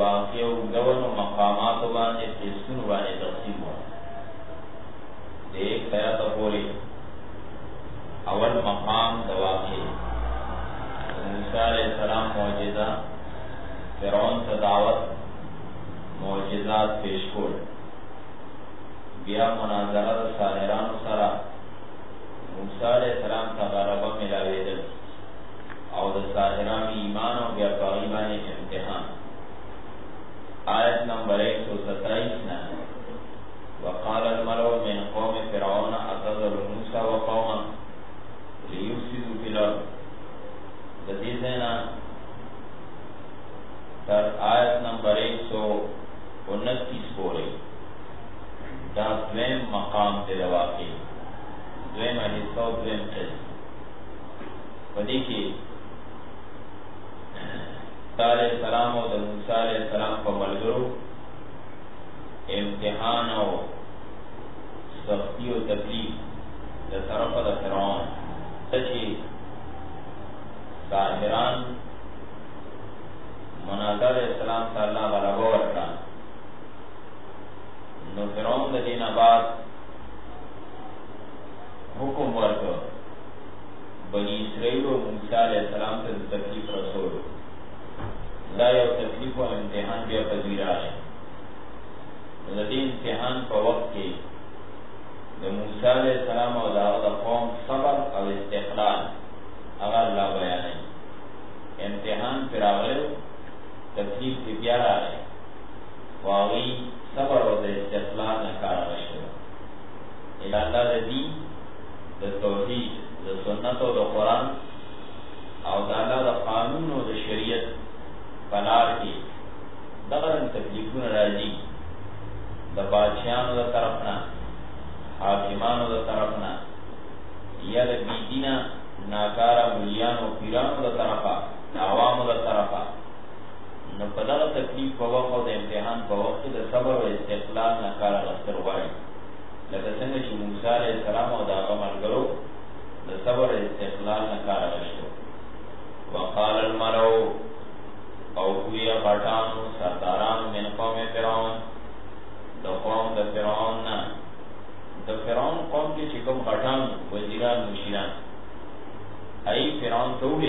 واقع دون مقامات باندې قسمونه باندې تقسیم و د ایک آیات پورې اول مقام د واقع موسی علیہ السلام معجزہ فرعون ته دعوت معجزات پیش کول بیا مناظره د ساحرانو سره موسی علیہ السلام ته غلبه ملاویدل او د ساحرانو ایمان او بیا پاغي باندې امتحان آیت نمبر 127 نه وقال الملأ من قوم فرعون أتذر موسى وقومه ليفسدوا في الأرض د دې ځاینا تر آیت نمبر 129 پورې دا دویم مقام دی واقع دویم حصہ دویم قسم پدې کې علیہ السلام او د موسی علیہ السلام په ملګرو امتحان او سختی او تکلیف د طرفه د فرعون چې ساحران مناظر اسلام تعالی غلبه ورکړه نو فرعون د دین بعد حکم ورکړ بنی اسرائیل او موسی علیہ السلام ته تکلیف رسول دا یو تکلیف او امتحان بیا پذیرا ہے د دې امتحان په وخت کې د موسی علیہ السلام او د قوم صبر او استقلال هغه الله بیانوي امتحان پر راغلی تکلیف دی بیا راغلی واغی صبر او د استقلال نه کار غشو اله الله د دین د توحید د سنت او د قران او د الله د قانون او د شریعت پلار کې دغه تکلیفونه راځي د بادشاہانو د طرفنا حاکمانو د طرفنا یا د بيدینا ناکارا مليانو پیرانو د طرفا عوامو د طرفا نو په دغه تکلیف په وخت او د امتحان په وخت د صبر او استقلال ناکارا غستر غواړي لکه څنګه چې موسی علیہ السلام او د هغه ملګرو د صبر او استقلال ناکارا غشتو وقال الملأ او کویا غټانو سردارانو من قوم فرعون د قوم د فرعون نه د فرعون قوم کې چې کوم غټان وزیران مشیران ای فرعون ته وې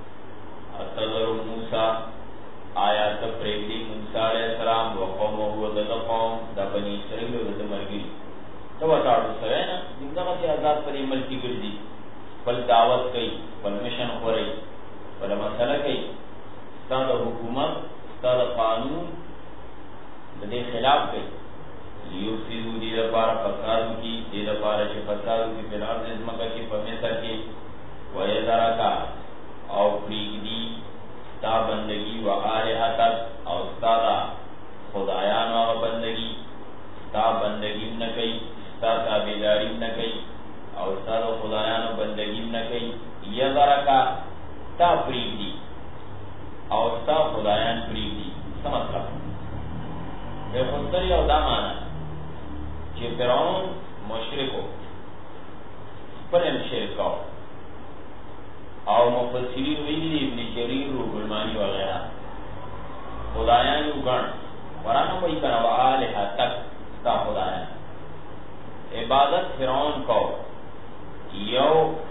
اتذر موسی آیات پرېږدي موسی علیہ السلام او قوم هو د قوم د بنی اسرائیل د مرګي ته وټاړو سره نه دغه چې آزاد پرې ملکی ګرځي بل دعوت کوي بل مشن خوري بل مسله کوي ستاسو حکومت ستاسو قانون د دې خلاف کوي لیوسیدو دی لپاره فسادو کی دی لپاره چې فسادو کی بلار نظمکا کی پمیسر کی ویدرکا او پریگدی ستا بندگی و آلحتت او ستا دا خدایانو آغا بندگی ستا بندگیم نکی ستا تابیداریم نکی او ستا دا خدایانو بندگیم نکی یدرکا تا پریگدی او ستا خدایان پریگدی سمطلب بے خودتری او دا مانا چې فرعون مشرکو پرم شرکاو او مفسرین ویلی ابن جریر و گلمانی وغیرہ خدایان یو گن ورانا وی کنا و آلحہ تک ستا خدایان عبادت فرعون کو یو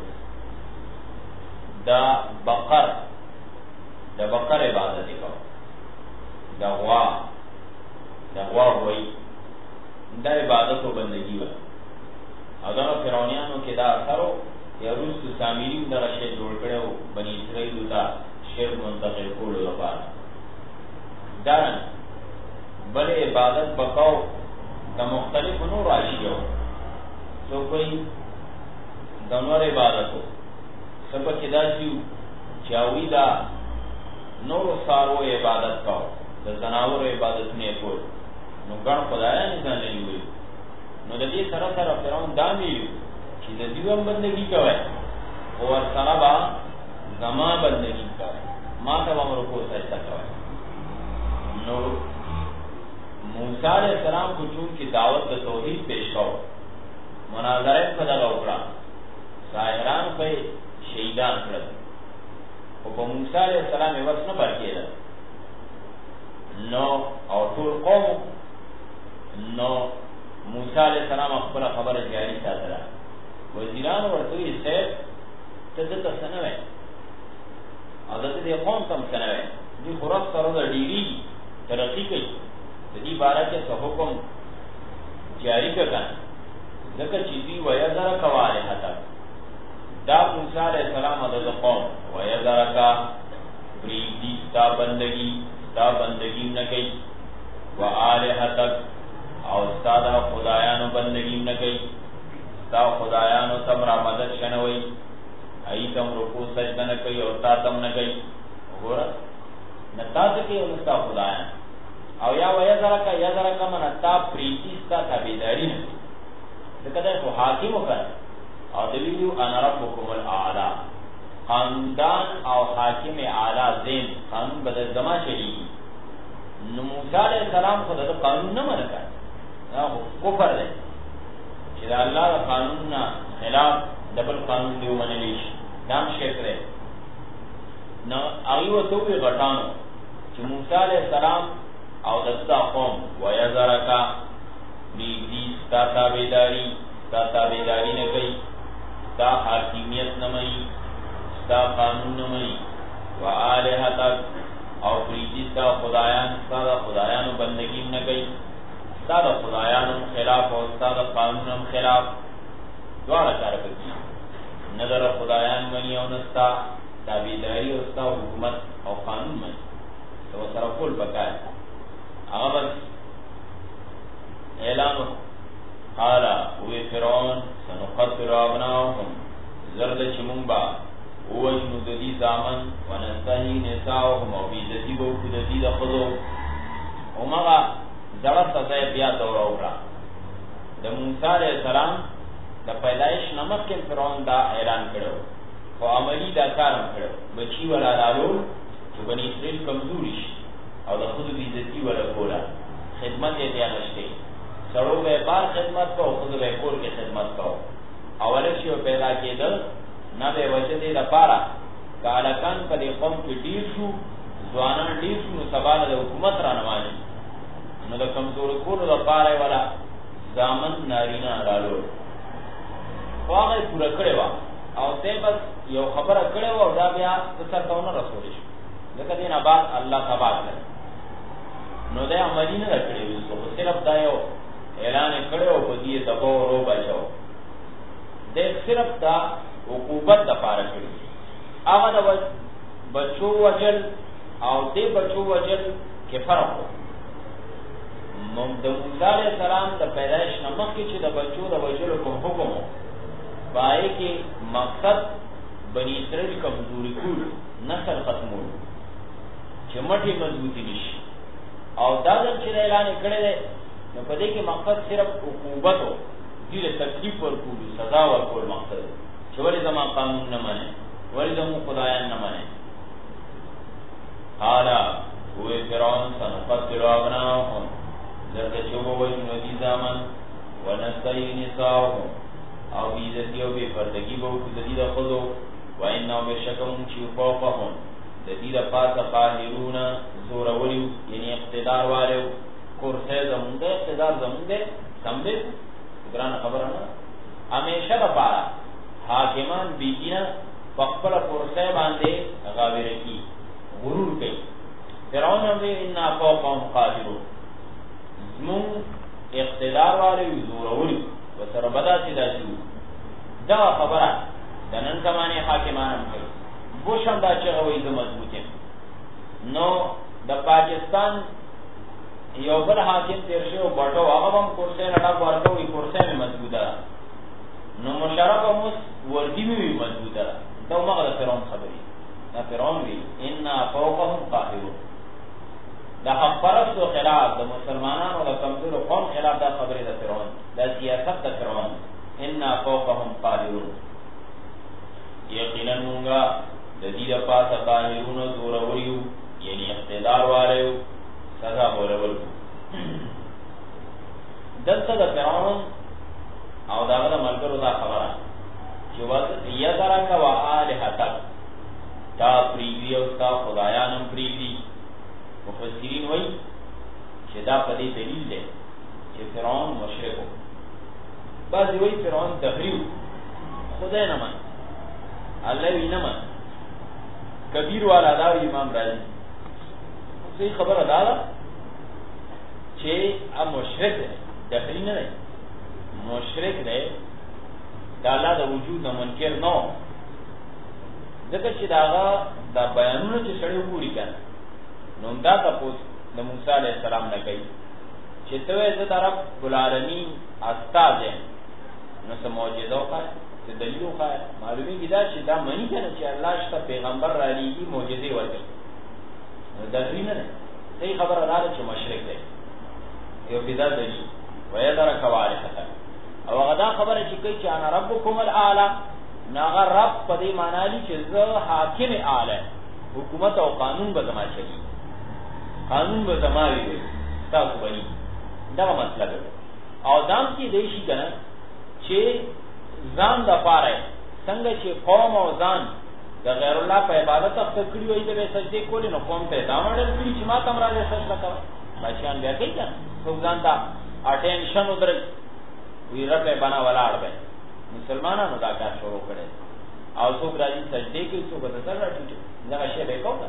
دا بقر عبادت کو دا غوا ہوئی دا عبادت و بندگی و اگر فرعونیانو کې دا اثرو یا روس سامریم دا شی جوړ کړو بنی اسرائیل دا شیر منتقل کولو لپاره دا بل عبادت بقاو دا مختلف نور راشیو سو کوئی دا نور عبادتو سبا کې دا شیو چاوی دا نور سارو عبادت کاو دا زناور عبادت نه کول نو ګڼ خدایان ځان لري نو د دې سره سره فرعون دا ویلو چې د دیوم بندگی کوي او سره با زما بندگی کوي ما ته امر کو سجده کوي نو موسی علیہ السلام کو چون کی دعوت د توحید پیش کړو مناظره په دغه وکړه ساحران په شهیدان کړل او په موسی علیہ السلام یې وس نه پرکېده نو او ټول قوم نو موسی علیہ السلام خپل خبره جاری ساتله وزیران ورته یې سید ته دته سنوي او دته قوم تم سنوي دي خراب سره د ډیری ترقی کوي د دې باره کې څه حکم جاری کړه ځکه چې دی ویا زره کواله هتا دا موسی علیہ السلام د قوم ویا زره کا پریدی تا بندگی نه کوي و الہتک او استاد خدایانو بندگی نه کوي تا خدایانو تم را مدد شنوي ایتم رکوع سجده نه کوي او تا تم نه کوي وګوره نتا ته کې انستا خدایان او یا ویا زره کا من تا پریتی ستا تابعداري نه ځکه دا خو حاکم وکړ او د ویلو انا ربکم الاعلى خاندان او حاکم اعلی زین قانون بدل زما شي نو موسی علیہ السلام خو د قانون نه منع کړ دا کفر دی چې الله د قانون نه خلاف دبل قانون دی ومنلی شي دام شرک دی نو هغه ته وی غټانو چې موسی علیہ السلام او دستا قوم ويذرکا دې ستا تابعداري نه کوي ستا حاکمیت نه مني ستا قانون نه مني و الہتک او پریدی ستا خدایانو بندگی نه کوي ستا د خدایانو خلاف او ستا د قانونم خلاف دواړه کار کوي نظر خدایان مني او نستا تابعداري او ستا حکومت او قانون مني تو سره کول پکای هغه بس اعلان قال وی فرعون سنقتل ابناهم زرد چمونبا وجنو ددی زامن ونستحی نساؤهم او بیزتی بوکو ددی دا خضو ومغا زرد سزای بیا دورا اورا دا موسیٰ علیہ السلام دا پیدایش نمک کے فرعون دا اعلان کرو خو عملی دا کارم کرو بچی والا لالو چو بنی اسرائیل کمزوریش او دا خود بیزتی والا کولا خدمت ایتیا نشتے سڑو بے بار خدمت کو خود بے کور کے خدمت کو اولشی و پیدا کی دل نا بے وجه دے دا پارا کالکان پا دے قوم کی دیر شو زوانان دیر شو نو سبال دا حکومت رانوانی نو دا کمزور کور دا پارا والا زامن نارینا رالو خواغی پورا کرے وا او تے بس یو خبر کرے وا دا بیا دسر تاونا رسولی شو لکہ دین آباد اللہ تباد لے نو دے عملی نه کړی وسو صرف دا یو اعلان کړو په دې دبو ورو بچو دې صرف دا عقوبت د پاره کړی هغه د بچو وجل او دې بچو وجل کې فرق نو د موسی علیہ السلام د پیدائش نمک کې چې د بچو د وجلو کوم حکم پای کې مقصد بنی اسرائیل کمزوري کول نسل ختمول چې مټي مضبوطی نشي او دا چې اعلان کړی دی نو په دې کې مقصد صرف عقوبت او دې تکلیف ورکول سزا ورکول مقصد چې ولې زما قانون نه مانه ولې زمو خدایان نه مانه قال هو فرعون سنقتل ابناهم ذکر چوبو وجنو دی زامن ونستحی نساؤهم او بیزتی او بے پردگی بو کدی دا خودو و انہو بشکمون چیو فوقهم دی دا پاس قاہرون زورولیو یعنی اقتدار والیو کرسے زمونده اقتدار زمونده سمده گران خبرنا ہمیشہ دا پارا حاکمان بیدینا فقبل کرسے باندے غابرکی غرور کئی فرعون ہمیں انہا فوقهم قاہرون زمون اقتدار والیو زورولیو و سربدا سیدا شو دا خبره دنن زمانه حاکمانم کئی بوشم دا چغوی زو مضبوطیم نو دا پاکستان یو بل حاکم تیرشه و بٹو آغام کرسے نڈاک ورکوی کرسے میں مضبوطا نو مشرف اموس وردی میں بھی مضبوطا دا مغل فرعون خبری دا فرعون بھی انا فوقهم قاہرون دا حق پرست و خلاف دا مسلمانان و دا کمزور و قوم خلاف دا خبری دا فرعون دا سیاست دا فرعون انا فوقهم قاہرون یقینا مونگا دا دید پاس قاہرون و زوروریو یعنی اقتدار والیو سزا بولول دلتا دا فرعون او دا غدا ملکرو دا خبران چی وقت یدرکا و آلحتک تا پریدی او تا خدایانم پریدی مفسرین وی چې دا په دې دلیل دی چې فرعون مشرک و. بعضې وایي فرعون دهري و، خدای نه من، الله وی نه من. کبیر والا دا وی امام راضي صحیح خبره دا ده چې ا مشرک دی، دهري نه دی، مشرک دی، د الله د وجود نه منکر نه و. ځکه چې د هغه دا بیانونه چې سړی وګوري که نه نو همدا تپوس د موسی علیه السلام نه کوي چې ته وایې زه د رب العالمین استاد یم، نو څه معجزه وښایه، څه دلیل وښایه. معلومېږي دا چې دا مني که نه چې الله شته پیغمبر رالیږي معجزې ورکوي، نو دهري نه دی. صحیح خبره دا ده چې مشرک دی. یو بدا دلیل ویذرک والهته، او هغه دا خبره چې کوي چې انا ربکم الاعلی، نو هغه رب په دې معنا لي چې زه حاکم اعلی، حکومت او قانون به زما چلي، قانون به زما وي، تاسو به دغه مطلب دی. او دام کې دی شي که نه چې ځان دپاره څنګه چې قوم او ځان د غیر الله په عبادت اخته کړي وي، ته به سجدې کولې، نو قوم ته دا مډل کړي چې ما ته هم راځه سجده کوه. بچیان بیا کوي که نه، څوک ځان ته اټینشن ودرئ، وی رب بنا ولاړ به. مسلمانانو دا کار شروع کړی او څوک راځي سجدې کوي، څوک به سر راټیټوي، دغه شی به یې کوو.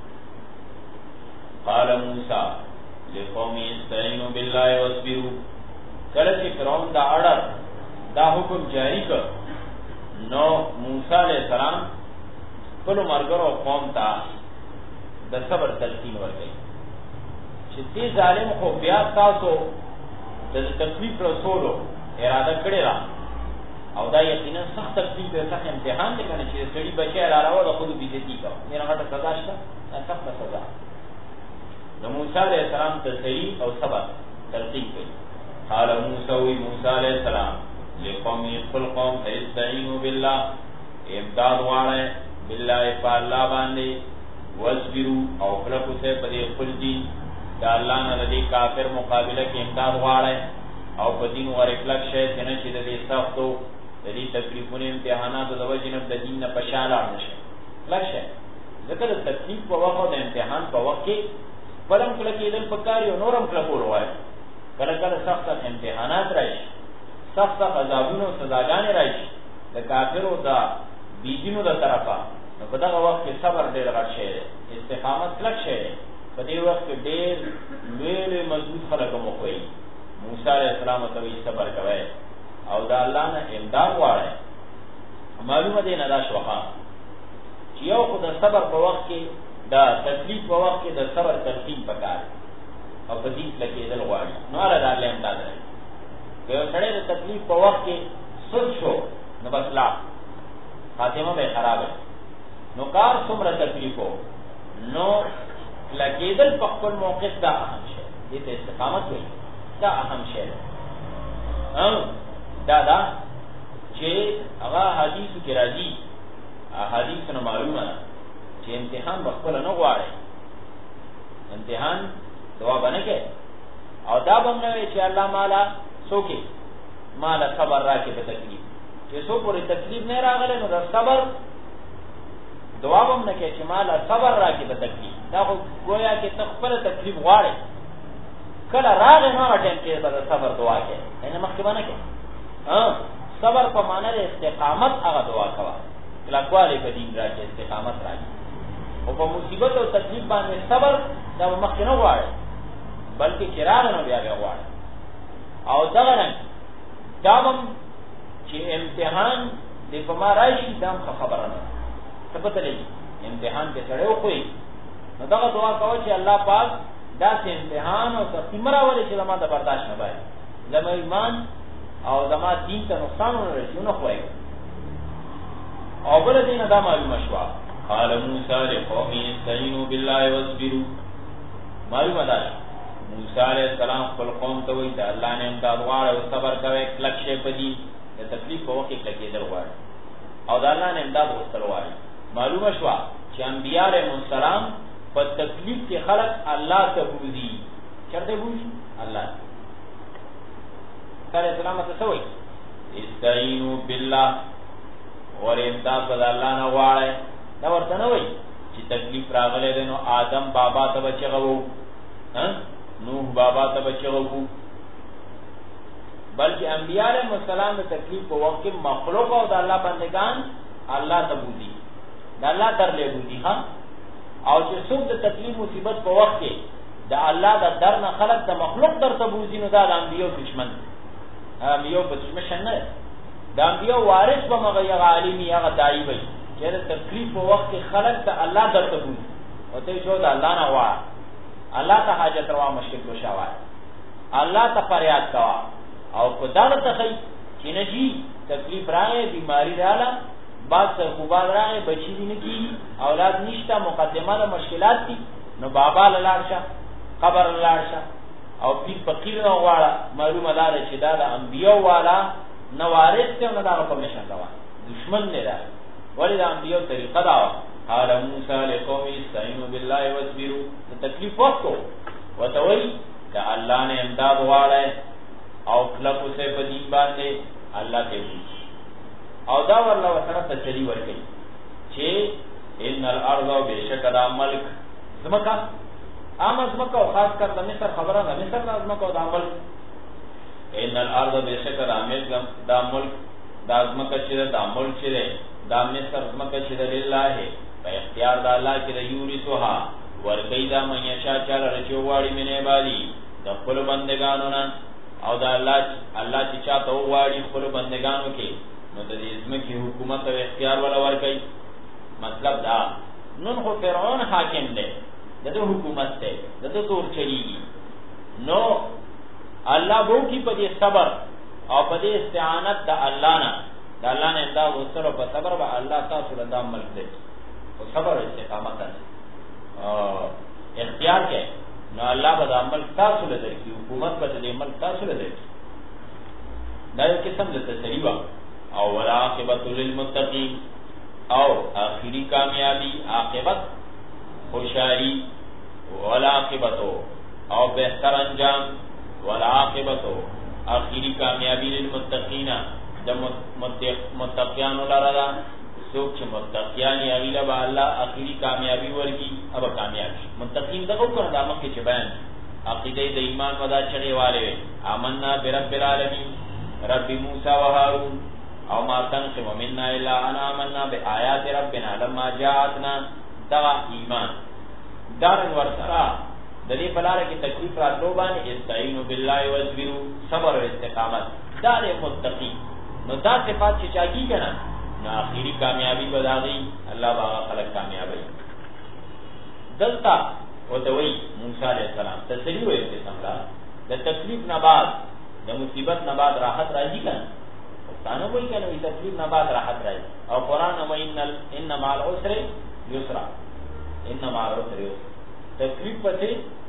قال موسی لقوم استعینوا بالله واصبروا، کله چې فرعون دا اړر دا حکم جاری کړ، نو موسی علیہ السلام خپلو ملګرو او قوم ته د صبر تلقین ورکوي چې دې ظالم خو بیا تاسو د تکلیف رسولو اراده کړې ده، او دا یقینا سخت تکلیف دی، سخت امتحان دی که نه چې سړي بچی حلالاوه د خودو بېزتي کوه، ډېره غټه سزا شته، دا سخته سزا. د موسی علیہ السلام تسلي او صبر تلقین کوي. قال موسی وی موسی علیہ السلام لقومي خپل قوم ته استعینوا بالله، امداد غواړئ بالله په الله باندې، واصبروا او کلک اوسئ په دې خپل دین، د الله نه د دې کافر مقابله کې امداد غواړئ، او په دین غوړې کلک شئ چې نه چې د دې سختو د دې تکلیفونو امتحاناتو د وجې نه د دین نه په شا لاړ نه شئ، کلک شئ. ځکه د تکلیف په وخت او د امتحان په وخت کې خپل هم کلکېدل پکار وي او نور هم کلکول غواړي. کله کله سخت امتحانات راشي، سخت عذابونه او سزاګانې راشي د کافرو د بیدینو د طرفه، نو په دغه وخت کې صبر ډېر غټ شی دی، استقامت کلک شی دی. په دې وخت کې ډېر لوی لوی مضبوط خلک هم وښوي. موسی علیہ السلام ته وایي صبر کوئ او د الله نه امداد غواړئ. معلومه دی نه دا شوخه چې یو خو د صبر په وخت کې د تکلیف په وخت کې د صبر تلقین پکار او په دې لګېدل غواړي، نو هغه د الله امداد راځي. که یو سړی د تکلیف په وخت کې سود شو، نو بس لا خاتمه به خراب وي. نو کار څومره تکلیف و، نو لګېدل په خپل موقف دا اهم شی، دې ته استقامت وایي، دا اهم شی دی. دا چې هغه حدیثو کې راځي، حدیث نه معلومه ده چې امتحان به خپله نه غواړي، امتحان دعا به نه کوي، او دا به هم نه وایي چې الله مالا څوکې مالا صبر راکړي په تکلیف، چې څو پورې تکلیف نه راغلی نو د صبر دعا به هم نه کوي چې مالا صبر راکړي په تکلیف. دا خو گویا کې ته خپله تکلیف غواړې، کله راغی نو هغه ټایم کې به د صبر دعا کوي، یعنې مخکې به نه کوي. صبر په معنا د استقامت هغه دعا کوه، کلکوالی په دین راځي، استقامت راځي. او په مصیبت او تکلیف باندې صبر دا به مخکې نه غواړي، بلکې چې راغی نو بیا بیا غواړي. او دغه رنګ دا هم چې امتحان دې په ما راشي، دا هم ښه خبره نه ده، څه پته لګي امتحان دې سړی وښوي، نو دغه دعا کوه چې الله پاک داسې امتحان او سختي مه راولي چې زما د برداشت نه باید، زما ایمان او زما دین ته نقصان ونه رسي، ونه خوایږي. او بله دې نه دا معلومه شوه قال موسی لقومه استعینوا بالله واصبروا، معلومه ده موسی علیہ السلام خپل قوم ته وایي د الله نه امداد غواړئ او صبر کوئ، کلک شئ په دین، د تکلیف په وخت کې کلکېدل غواړي او د الله نه امداد غوښتل غواړي. معلومه شوه چې انبیا علیهم السلام په تکلیف کې خلق الله ته بوځي، چرته بوځي الله. علیہ السلام ته څه وایي؟ استعینوا بالله، ور امداد به د الله نه غواړئ. دا ورته نه وایي چې تکلیف راغلی دی نو آدم بابا ته به چغه وو، نوح بابا ته بچو کو بلکہ انبیاء علیہ السلام د تکلیف په وخت کې مخلوق او د الله بندگان الله ته بودی د الله در له بودی ها او چې څوک د تکلیف مصیبت په وخت کې د الله د در نه خلق د مخلوق در ته بودی نو دا د انبیاء دشمن انبیاء په دشمن نه د انبیاء وارث به مغه عالمي هغه دایي وي چې د تکلیف په وخت کې خلق د الله در ته بودی او ته شو د الله نه وا الله ته حاجت روا مشکل وشاوه الله ته فریاد کوا او خدا ته خی چې نجی تکلیف راغی بیماری رااله بعد سر خوبال راغی بچی دی نکی اولاد نشتا مقدمه دا مشکلات دی نو بابا للارشا قبر للارشا او پیر فقیر نو والا معلوم دادا چه دادا انبیاء والا نوارث تے انہا دا غفر نشان دوا دشمن نے دا ولی دا انبیاء طریقہ داوا قال موسیٰ لقومی استعینوا باللہ واسبروا تکلیف وقتو وتوئی دا اللہ نے امداد والا ہے او کلکو سے بدین باندے اللہ تے ہوئی او دا ورلا وسره تسلی ورکړي چې ان الارض بشک دا ملک زمکا زمکا او خاص کر د مصر خبره ده مصر د زمکا او د ملک ان الارض بشک دا ملک دا زمکا چې دا ملک چې دا مصر زمکا چې لله په اختیار د الله کې د یورثها ورګي دا منیشا چاله رچواړي منه باندې د خپل بندگانو نه او دا الله چې چاته وواړي خپل بندگانو کې نو د دې ځمکې حکومت او اختیار ولا ورکړي مطلب دا نن خو فرعون حاکم دی دغه حکومت ته دغه تور چلیږي نو الله وو کی په دې صبر او په دې استعانت د الله نه دا وسره په صبر به الله تاسو له دام ملک دی او صبر او استقامت اختیار کې نو الله به د عمل تاسو له درکې حکومت به د عمل تاسو له درکې دا یو قسم د تسلیو او والعاقبت للمتقین او آخری کامیابی عاقبت خوشحالی والعاقبت او بہتر انجام والعاقبت آخری کامیابی للمتقین د متقیان لرا سوک چې متقیان یغیلا با الله آخری کامیابی ورکی اب کامیابی متقین دغه کوم د مکه چې بیان عقیده د ایمان ودا چړې والے آمنا برب العالمین رب موسی و هارون او ما تنقم منا الا ان آمنا بآیات ربنا لما جاءتنا دا ایمان دارن ورسرا د دې بلاره کې تکلیف راتلو باندې استعینوا بالله واصبروا صبر او استقامت دا د متقی نو دا صفات چې چاګی کنه نو اخیری کامیابی بداغي الله باغ خلق کامیابی دلتا وتوی موسی علیہ السلام تسلیو یې څنګه د تکلیف نه بعد د مصیبت نه بعد راحت راځي کنه تانه وای کنه وی تکلیف نه بعد راحت راځي او قران نو ان مع العسر یسرا ان مع العسر یسرا تکلیف پته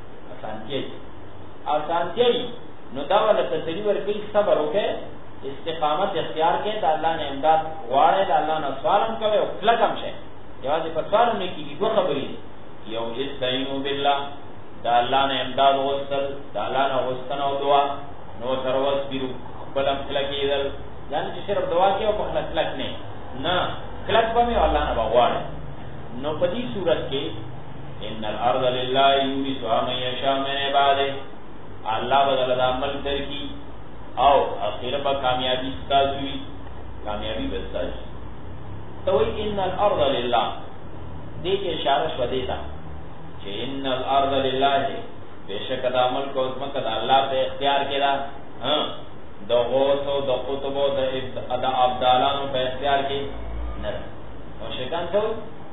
آسانتي نو دا ول تسلی ورکړي صبر وکړي استقامت اختیار کړي د الله نه امداد غواړي د الله نه سوالم کوي او کلکم شي یوازې په سوال نه کیږي دوه خبرې یو استعینوا بالله د الله نه امداد وغوښتل د الله نه غوښتنه او دعا نو سره وسبرو خپل کلکېدل یعنی چې صرف دعا کوي او په کلک نه کلک به مې الله نه غواړي نو په دې صورت کې ان الارض لله یورثها من یشاء من عباده الله بدل د عمل درکی او اخر به کامیابی ستاسوی کامیابی بستاسوی تو ان الارض لله دې کې اشاره شو دیتا چې ان الارض لله بشک د عمل کو عظمت د الله په اختیار کې را د غوث او د قطب او د ابدالانو په اختیار کې نه او شیطان ته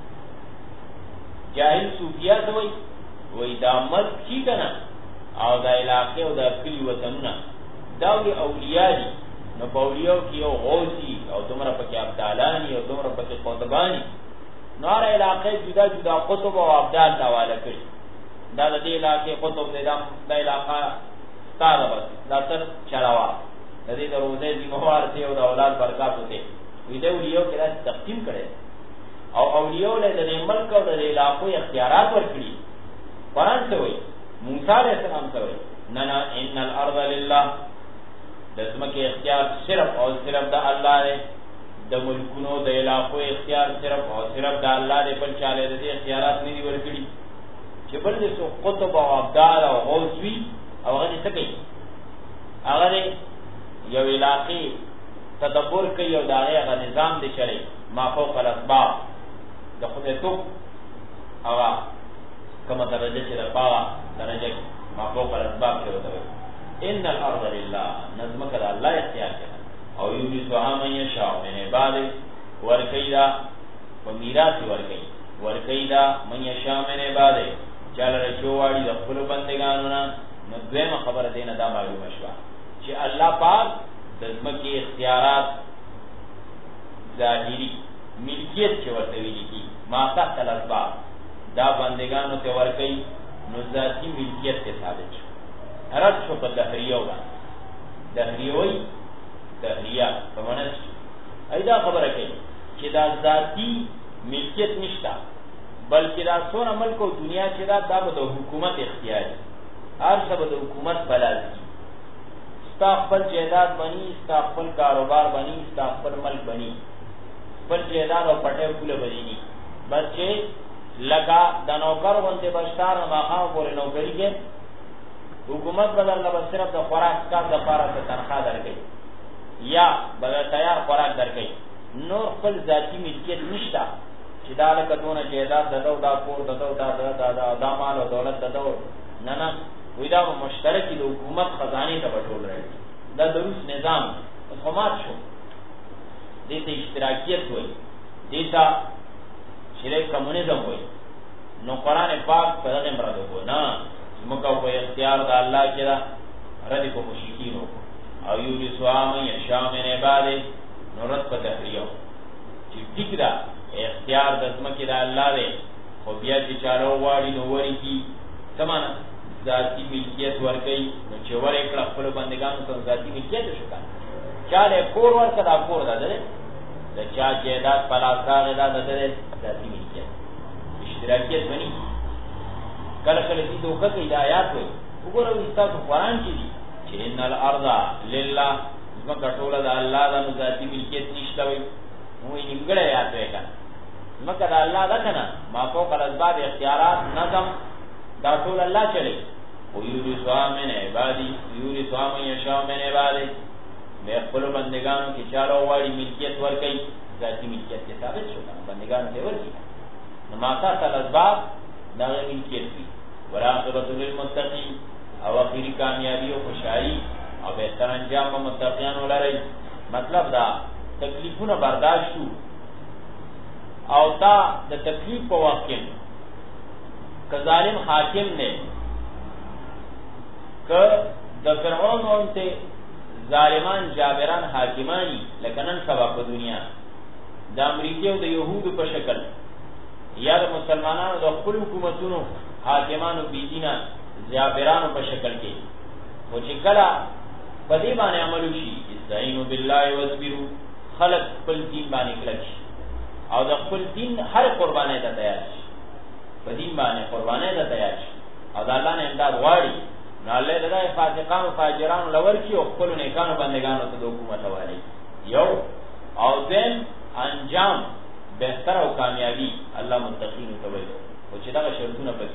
جاهل صوفیا ته وای دا عمل کی کنه او د علاقې او د کلی وطنونه دا وی اولیاء دي نو په اولیاء کې یو غوثي او دومره پکې ابدالانی او دومره پکې قطبانی نو هر علاقې جدا جدا قطب او ابدال حواله کړي دا د دې علاقې قطب د علاقې ستاره بس دا تر چلاوا د دې د روزه دی موارته او د اولاد برکات وته وی د اولیاء کې راځي تقسیم کړي او اولیاء له د ملک او د علاقو اختیارات ورکړي قرآن ته وایي موسی علیہ السلام ته وایي نه ان الارض لله د زمکه اختیار صرف او صرف د الله دی د ملکونو د علاقو اختیار صرف او صرف د الله دی بل چاله د اختیارات نه دی ورکړي چې بل دې سو قطب او ابدال او غوث وي او هغه څه کوي هغه یو علاقې تدبر کوي او دا هغه نظام دې چلی ما فوق الاسباب د خدای تو هغه کومه درجه چې د پاوه درجه ما فوق الاسباب کې وته ان الارض لله نظمک الله اختیار کړه او یورثها من یشاء من عباده ورکیدا په میراث ورکیدا من یشاء من عباده چاله رجوواړي د خپل بندګانو نه نو دویمه خبره دینه دا معلومه شوه چې الله پاک د ځمکې اختیارات ظاهري ملکیت چې ورته ویل کی ما تحت الاسباب دا بندګانو ته ورکي نو ذاتی ملکیت ته ثابت شو رد شو په دهریو باندې دهریه په معنی ایدا خبره کوي چې دا ذاتی ملکیت نشته بلکې دا څونه ملک او دنیا چې دا د حکومت اختیاري هر څه د حکومت بلازي ستا خپل جیداد بني ستا خپل کاروبار بني ستا خپل ملک بني خپل جیداد او پټه پوله بني بس چې لگا د نوکر باندې بشتار ماخام پورې نوکری کې حکومت بدل نه بس صرف د خوراک کا د لپاره د تنخواه درکې یا بدل تیار خوراک درکې نور خپل ذاتی ملکیت نشته چې دا لکه دونه جیداد ددو دا کور ددو دا مال او دولت ددو نه وی دا مشترکی د حکومت خزانه ته بټول راځي دا د روس نظام حکومت شو دته اشتراکیت وای دته شریک کمونیزم وای نو قران پاک په دغه مراد وو نه مکو په اختیار د الله کې دا ردی کو مشرکینو او یوری سوام یشاء من عباده نو رد په تحریو چې فکر اختیار د ځمکې د الله دی خو بیا چې چارو واړي نو وری کی سمانه ذاتی ملکیت ورکي نو چې ورې کړه خپل بندگانو ته ذاتی ملکیت شو کړه چاله کور ورکړه دا کور ده د چا جیداد پلاساغ ده ذاتی ملکیت اشتراکیت بني کله کله دې دوکه کې ہدایت وي وګورئ استاد قرآن کې دي چې ان الارض لله زمکه ټوله د الله د ذاتی ملکیت نشته وي نو یې نیمګړی یاد وکړه زمکه د الله ده کنه ما فوق الاسباب اختیارات نظم دا ټول الله چلی او یورثها من عبادی یورثها من یشاء من عباده به خپل بندگانو کې چالو واړي ملکیت ورکړي ذاتی ملکیت کې ثابت شو بندگانو ته ورکړي نو ما تحت الاسباب دا ملکیت وي وراقبۃ للمتقین او اخیری کامیابی او خوشحالی او بهتر انجام په متقینانو لري مطلب دا تکلیفونه برداشت او تا د تکلیف په وخت کې که ظالم حاکم نے که د فرعون اونته ظالمان جابران حاکمانی لکنن سبا په دنیا د امریکای او د يهودو په شکل یا د مسلمانانو د خپل حکومتونو حاکمانو بيدینا جابرانو په شکل کې او چې کله په دې باندې عمل وشي استعینوا بالله واصبروا خلق خپل دین باندې کلک او د خپل دین هر قرباني ته تیار شي په دین باندې قرباني ته تیار شي او د الله نه امداد غواړي نو الله دې فاسقان او فاجران لور کی او خپل نیکانو بندگانو ته د حکومت والی یو او دین انجام بهتر او کامیابی الله متقین ته وایي او چې دا شرطونه پد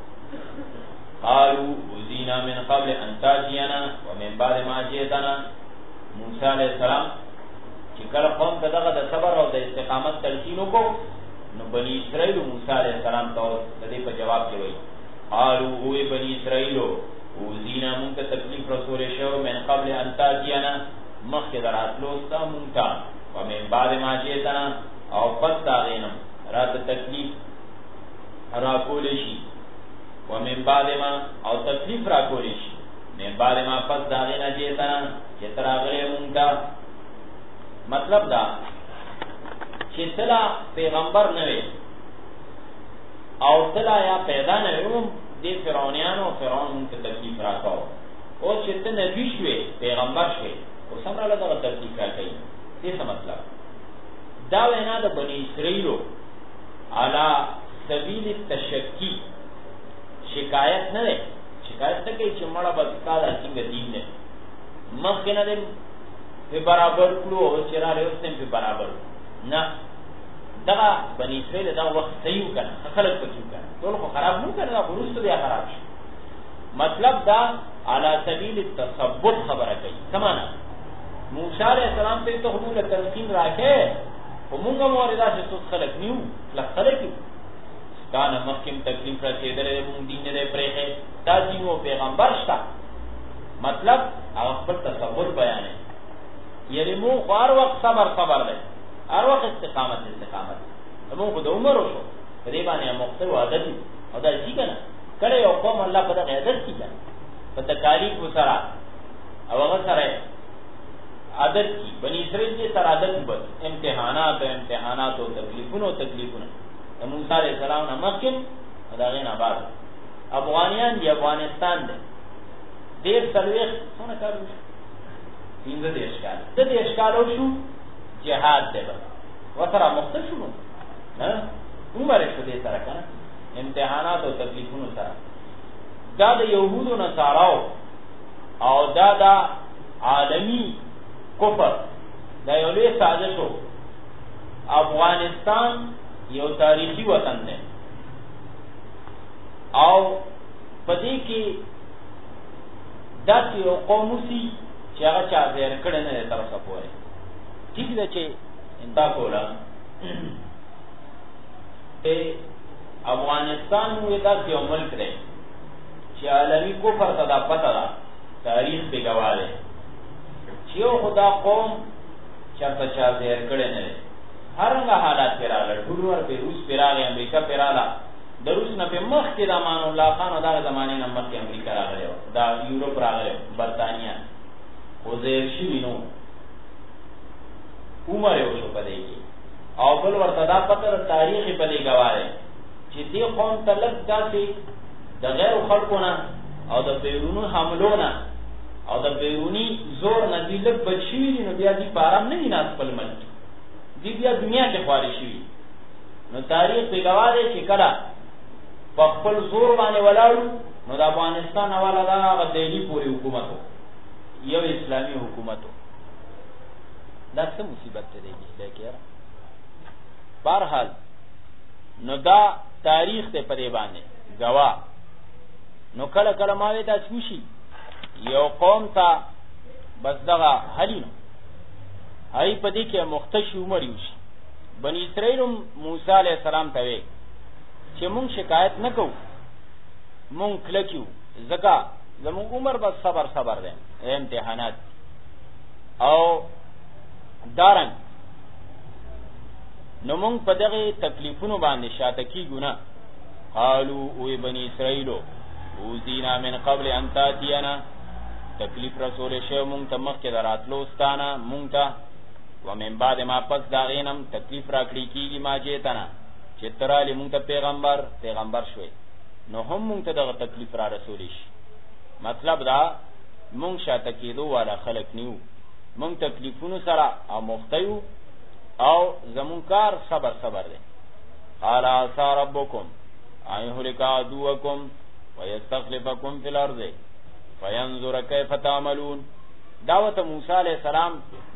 قالوا وزینا من قبل ان تاتینا ومن بعد ما جئتنا موسی علیہ السلام چې کله قوم ته دغه د صبر او د استقامت تلقین وکړو نو بنی اسرائیل موسی علیہ السلام ته د دې په جواب کې وایي قالوا هو بنی اسرائیل وزینا مونږ ته تکلیف رسول شو من قبل ان تاتینا مخکې دراتلو ستا مونږ ته ومن بعد ما جئتنا او پس داغینم رات تکلیف را کولی شي ومن بعد ما او تکلیف را کولی شي من بعد ما پس داغینا جیتنا چې تراغلی مونږ مطلب دا چې تلا پیغمبر نوی او تلا یا پیدا نوی دی فرعونیانو فرعون مونږ تکلیف را کاو او چې ته نبی شوی پیغمبر شوی او سمره له دغه تکلیف را کوي دې څه مطلب دا وینا د بنی اسرائیلو علی سبیل التشکی شکایت نه ده شکایت ته کوي چې مړه بدکا د څنګه دین نه مخکې نه ده په برابر کړو او چې را لوستم په برابر نه دا بنی اسرائیل دا وخت صحیح کړه خلک پکې کړه ټول خو خراب نه کړه ورسته بیا خراب شي مطلب دا علی سبیل التثبت خبره کوي سمانا موسی علیہ السلام ته ته حضور تلقین راکې ومونږه موردا چې څو خلک نیو لخلک دا نه مخکیم تکلیف را کېدلې مونږ دین نه پرېخه دا دینو پیغمبر شته مطلب هغه خپل تصور بیان یعنی مو هر وخت صبر دی هر وخت استقامت مو خو د عمر وشو په دې باندې مخته عادت او دا شي کنه کله یو قوم الله په دغه عادت کې کنه په تکالیف سره او هغه سره عادت کی بنی اسرائیل کې سره عادت وبد امتحانات او تکلیفونه موسی علیہ السلام نه مخکې دا غین آباد افغانیان دی افغانستان دی ډیر سلويخ څونه کار وشو پینځه دیش کال شو جهاد دی وسره مختص شو نه عمر شو دې سره کنه امتحانات او تکلیفونو سره دا د يهودو نصاراو او دا عالمی کفر دا یو لوی سازش و افغانستان یو تاریخی وطن دی او پدې کې داسې یو قوم وسی چې هغه چا زیر کړی نه دی تر اوسه پورې ټیک ده چې انتا کوله افغانستان مو داسې یو ملک دی چې عالمي کفر ته دا پته ده تاریخ پې ګواه دی چې یو خدا قوم چرته چا زیر کړی نه دی هرنګه حالات پې راغله ټول ور پې روس پې راغی امریکا پې راغله د روس نه پې مخکې د امان الله خان او دغه زمانې نه مخکې امریکا راغلی و دا یوروپ راغلی برطانیه خو زیر شوي نو عمر یې وشو په دې کې او بل ورته دا پته د تاریخ یې په دې ګواه دی چې دې قوم ته لږ داسې د غیرو خلکو نه او د بیروني حملو نه او د بیروني زور نه دوی لږ بچ شوي دي نو بیا دوی په ارام نه دي ناست خپل ملک دوی بیا دنیا کې خوارې شوي نو تاریخ پې ګواه دی چې کله په خپل زور باندې ولاړو نو د افغانستان حواله دا هغه دهلي پورې حکومت و یو اسلامي حکومت و دا څه مصیبت دی کې بهرحال نو دا تاریخ ته پرې باندې گواه نو کله کله ماوي تاسو وشي یو قوم ته بس دغه حلینو هاي پدې کې مختش عمر یوشي بنی اسرائیل موسی علیہ السلام ته وی چې مونږ شکایت نه کوو مونږ کلکیو زکا زمون عمر بس صبر دی امتحانات او دارن نو مونږ په دغه تکلیفونو باندې شاته کیږو نه قالو او بنی اسرائیلو اوذینا من قبل ان تاتینا تکلیف رسول شو مونږ ته مخکې دراتلو ستانه مونږ ته ومن بعد ما پس داغینم تکلیف را کړی کیږي ما جیتنا چې ترالی مونږ ته پیغمبر شوي نو هم مونږ ته دغه تکلیف را رسول شي مطلب دا مونږ شاته کېدو والا خلق نیو مونږ تکلیفونو سره او مختیو او زمون کار صبر دی قال عسى ربكم ان يهلك عدوكم ويستخلفكم في الارض فينظر كيف تعملون دعوت موسی علیہ السلام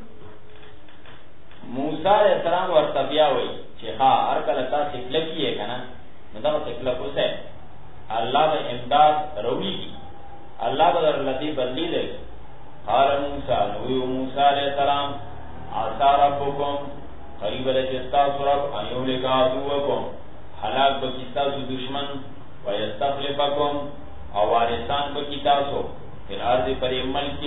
ورته بیا وایي چې ها هر کله تاسو کلکیه کنه نو دا کلکو سه الله به امداد رويږي الله به درلدي بدلی دی قال موسی علیہ السلام عسى ربكم قریب لجستا سرب ایو لگا دوکم حلاک بکی تاسو دشمن ویستخلفکم او وارثان بکی تاسو پھر عرض پر ملک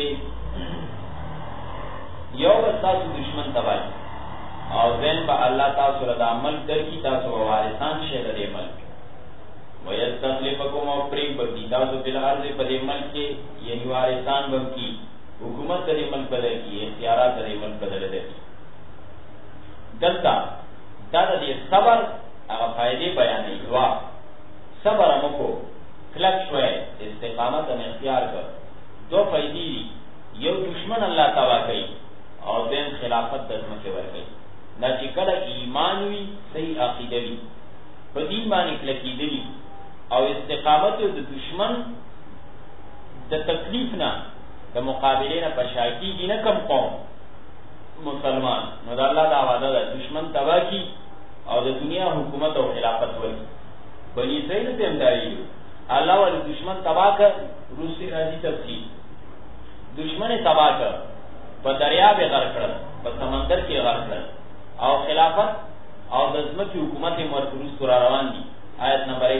یو تاسو دشمن تباہی او ذن با اللہ تاسو ردا ملک در کی تاسو وارثان شہر دے ملک ویستخلفکم او پریب بکی تاسو پھر عرض پر ملک یعنی وارثان بکی حکومت در ملک بدل کی اختیارات در ملک بدل دے دلتا دا دې صبر هغه فائدې بیانې دوا صبر موږ کلک شوې استقامت او اختیار کړ دو فائدې یو دشمن الله تعالی کوي او دین خلافت د ځمکه ورکړي دا چې کله ایمان وي صحیح عقیده وي په دین باندې کلکېدلی او استقامت د دشمن د تکلیف نه د مقابله نه پشاکیږي نه کم قوم مسلمان نو دا الله دا وعده ده دشمن تبا کی او د دنیا حکومت او خلافت وای بنی اسرائیل ته امداري الله ول دشمن تباہ کړ. روسي راځي تفصیل دشمن تباہ کړ، په دریاب غرق کړ، په سمندر کې غرق کړ، او خلافت او د ځمکې حکومت یې ورته را روان دي. آیت نمبر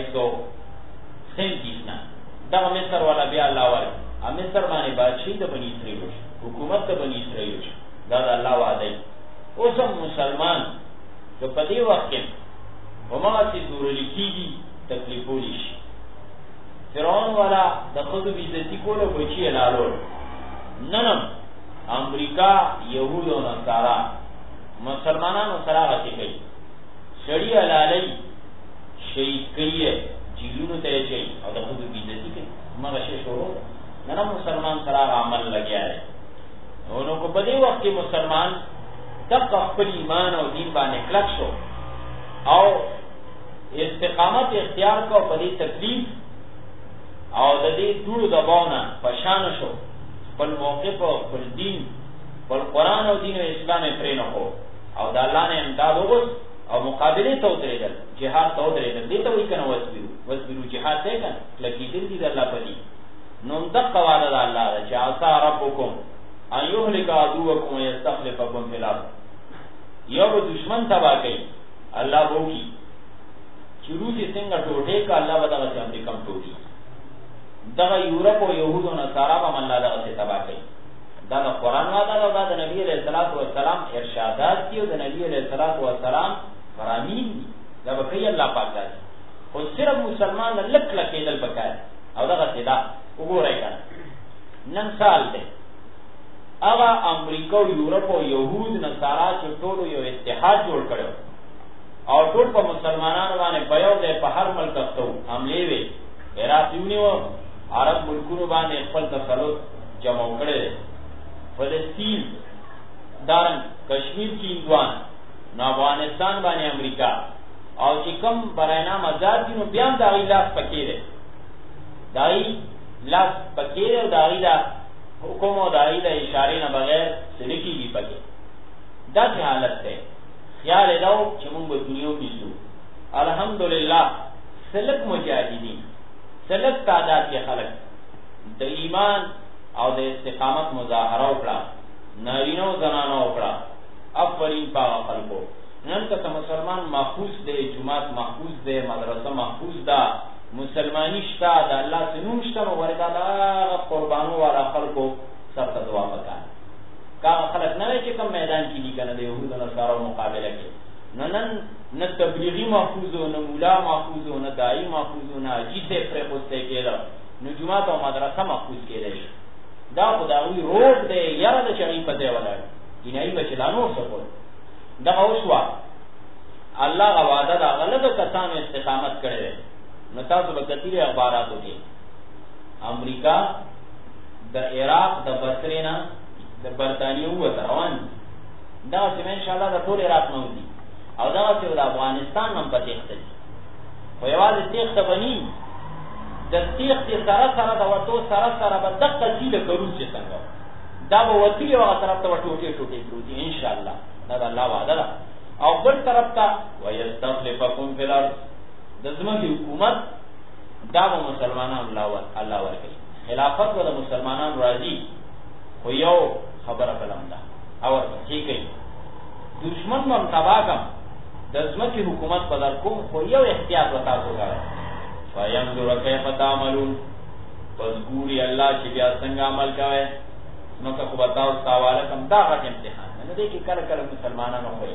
137 نه دا مصر والا بیا الله ورک مصر باندې بادشاہي د بنی اسرائیل حکومت د بنی اسرائیل دا د الله وعده. اوس هم مسلمان که په دې وخت کې همغه چې ضروري کېږي تکلیفولی شي. فرعون والا د ښځو بېعزتي کول او بچي یې لالول. نن امریکا یهود او نصارا مسلمانانو سره هغسې کوي، سړي حلالوي، شهید کوي، جیلونو ته یې اچوي او د ښځو بېعزتي کوي. همغه شی شروع نن هم مسلمان سره هغه عمل لګیا دی. نو که په دې وخت کې مسلمان دغه خپل ایمان او دین باندې کلک شو او استقامت اختیار کو په دې تکلیف او د دې ټول دباونه پشان شو، خپل موقف او خپل دین خپل قرآن او دین او اسلام پرې نه کو او د الله نه امداد وغوښت او مقابله ته ودرېدل، جهاد ته ودرېدل. دې ته وایي کنه وصبرو جهاد دی کنه لکېدل دي د الله په دین. نو دغه وعده د الله ده چې عسى ربکم ان یهلک عدوکم ویستخلفکم فی الارض. یو به دشمن تباہ کوي الله وکړي چې روسي څنګه ټوټې کا الله به دغسې امریکا هم ټوټي. دغه یورپ او یهود او نصارا به هم الله دغسې تباہ کوي. دا د قرآن وعده ده او دا د نبي علیه الصلاة والسلام ارشادات دي او د نبي علیه الصلاة والسلام فرامین دي. دا به کوي الله پاک داسې، خو صرف مسلمان له لږ کلکېدل پکار او دغسې دا وګورئ که نن سال دی هغه امریکا او یورپ او یهود نصارا چې ټولو یو اتحاد جوړ کړی او ټول په مسلمانانو باندې په یو ځای په هر ملک اخته وو، حملې وې، عراق یې ونیو، عرب ملکونو باندې خپل تسلط جمع کړی دی، فلسطین دارنګ کشمیر کې هندوان، نو افغانستان باندې امریکا او چې کوم برای نام آزاد دي نو بیا هم د هغوی لاس پکې دی، د هغوی لاس پکې دی او د هغوی د حکم او د هغوی د اشارې نه بغیر څه نه کېږي پکې. داسې حالت دی. خیال یې دا و چې مونږ به دنیا وپېژنو. الحمدلله سلک مجاهدین سلک تعداد کې خلک د ایمان او د استقامت مظاهره وکړه، نارینه او زنانه وکړه. افرین په هغه خلکو. نن که مسلمان محفوظ دی، جومات محفوظ دی، مدرسه محفوظ ده، مسلمانی شته، د الله څه نوم شته، نو ورته د هغه قربانو والا خلکو سخته دعا پکار. که هغه خلک نه وی چې کوم میدان کې دي که نه د یهودو نصارو مقابله کې، نه تبلیغي محفوظ و، نه مولا محفوظ و، نه داعي محفوظ و، نه حاجي صاحب پرېښودی کېده، نو جومات او مدرسه محفوظ کېدی شي. دا خو د هغوی روډ دی، یره ده چې هغوی په ځای ولاړ جنایي به چې لا نور څه کول. دغه وشوه الله هغه وعده د هغه لږو کسانو استقامت کړی دی. نو تاسو به کتلي اخباراتو کې امریکا د عراق د بصرې نه د برطانیې ووته روان دي. دغسې به انشاءالله د ټول عراق نه وځي او دغسې به د افغانستان هم په تېښته دي. خو یوازې تېښته به نه د تېښتې سره سره د وتو سره سره به دقه ځي لکه روس چې څنګه دا به وتلي هغه طرف ته به ټوټې ټوټې پروتي انشاءالله. دا د الله وعده ده. او بل طرف ته ویستخلفکم فی الارض د ځمکې حکومت دا به مسلمانانو الله ورکوي. خلافت به د مسلمانانو راځي، خو یو خبره بلم ده او ورپسې کوي دشمن به هم تباه کړم، د ځمکې حکومت به در کوم، خو یو احتیاط به تاسو کوئ. فینظر کیف تعملون، پس ګوري الله چې بیا څنګه عمل کوئ. نو که خو به تاسو ته حواله کړم دا غټ امتحان دی. نو دی کې کله کله مسلمانانو خوئ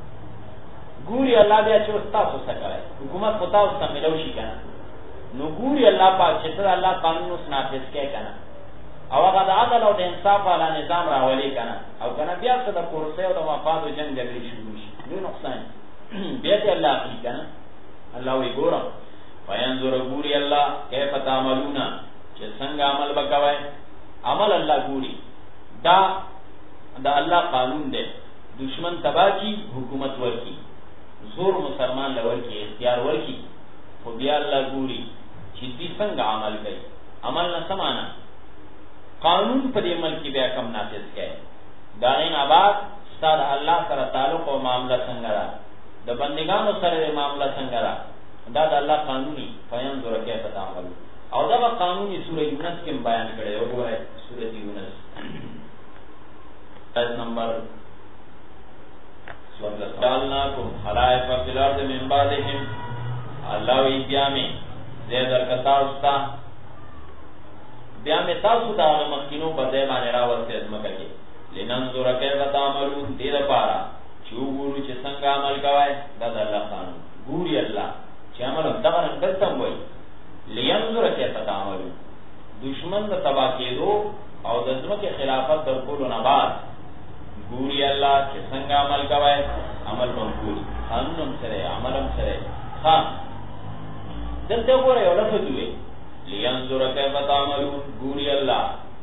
ګوري الله بیا چې اوس تاسو څه کوئ، حکومت خو تاسو ته میلو شي که نه. نو ګوري الله پاک چې ته د الله قانون اوس نافظ کوې که نه، او هغه د عدل او د انصاف والا نظام راولې که نه، او که نه بیا څه د کورسۍ او د مفادو جنګ جګړې شروع شي، لوی نقصان بیا دې الله اخلي که نه. الله وایي ګورم فینظر ګوري الله کیف تعملون چې څنګه عمل به کوئ. عمل الله ګوري. دا د الله قانون دی. دشمن تباه کی، حکومت ورکی، زور مسلمان لورکی، اختیار ورکی، خو بیا الله ګوري چې دوی څنګه عمل کوي. عمل نه څه معنا؟ قانون په دې ملک کې بیا کم نافذ کوي. دا غین آباد ستا د الله سره تعلق او معامله څنګه ده، د بندگانو سره معامله څنګه ده، دا د الله قانوني فینظر کیف تعملون. او دا قانوني سوره یونس کې بیان کړی او وګورئ سوره یونس آیت نمبر 14 جعلناکم خلائف فی الارض من بعدهم. الله وی بیا می زیدر کتا استا بیا می تاسو دا مخکینو په ځای باندې راوستي ازمکه کې لننظر کیف تعملون. دې لپاره چې وګورو چې څنګه عمل کوي. دا د الله قانون ګوري الله چې عمل دغه رنګ وي. لینظر کیف تعملون دشمن د تبا کېدو او د ځمکې خلافت در کولو نه بعد ګوري الله چې څنګه عمل کوي. عمل منقول قانون سره عملم سره ها دلته وګورئ یو لفظ وي لینظر کیف تعملون. ګوري الله